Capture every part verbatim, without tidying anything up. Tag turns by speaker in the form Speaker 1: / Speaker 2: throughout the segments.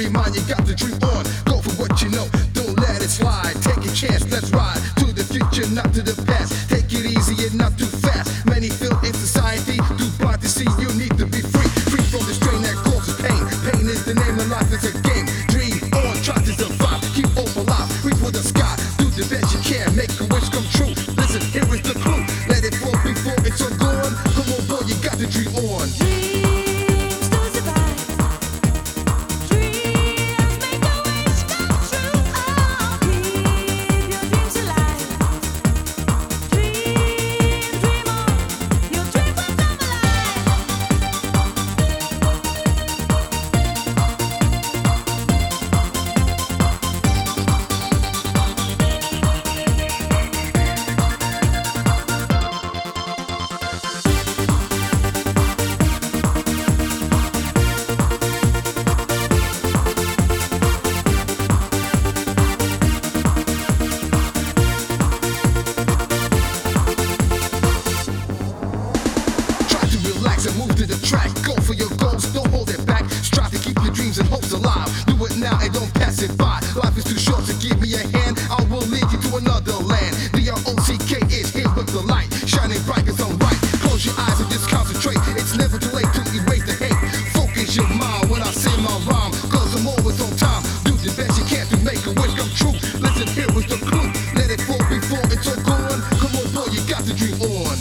Speaker 1: your mind, you got to dream on. Go for what you know, don't let it slide. Take a chance, let's ride to the future, not to the past. Take it easy and not too fast. Many feel in society, too blind to see. You need to be free, free from the strain that causes pain. Pain is the name of life, it's a game. Dream on, try to survive, keep hope alive. Reach for the sky, do the best you can, make a wish come true. Listen, here is the clue, let it fall before it's all gone. Come on, boy, you got to dream on. And move to the track, go for your goals, don't hold it back. Strive to keep your dreams and hopes alive. Do it now and don't pass it by. Life is too short to give me a hand. I will lead you to another land. D R O C K is here with the light, shining bright as I'm right. Close your eyes and just concentrate. It's never too late to erase the hate. Focus your mind when I say my rhyme, cause I'm always on time. Do the best you can to make a wish come true. Listen, here is the clue, let it fall before it's all gone. Come on, boy, you got to dream on.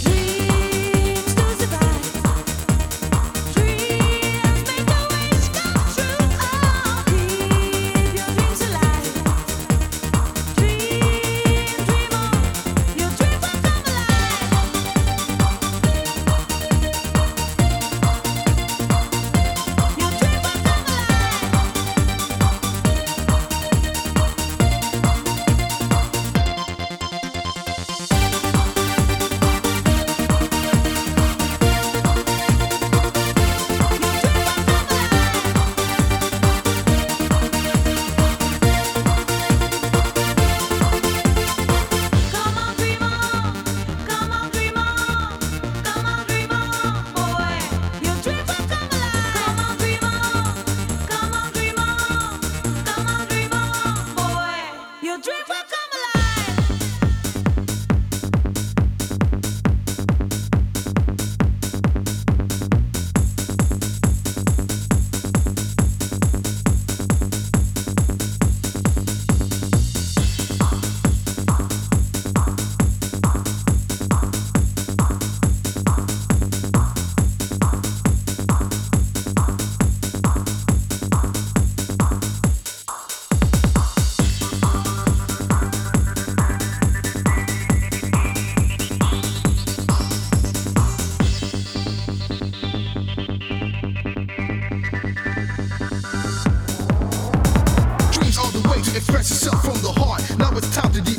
Speaker 1: Express yourself from the heart. Now it's time to